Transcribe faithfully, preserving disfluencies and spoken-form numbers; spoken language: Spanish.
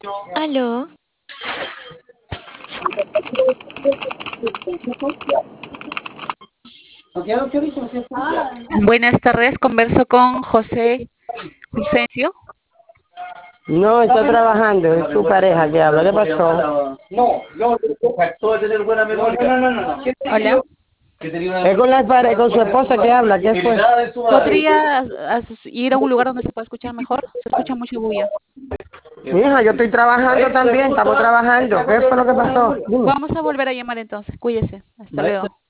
Aló, Buenas tardes, converso con José Vicencio. No, está trabajando, es su pareja que habla. ¿Qué pasó? No, no, todo tener buena memoria. No, no, no, no, no. Hola. Es con la pare- con su esposa que habla, ¿qué fue? ¿Podría as- ir a un lugar donde se pueda escuchar mejor? Se escucha mucha bulla. Mija, yo estoy trabajando también, estamos trabajando. ¿Qué fue lo que pasó? Dime. Vamos a volver a llamar entonces. Cuídese. Hasta luego.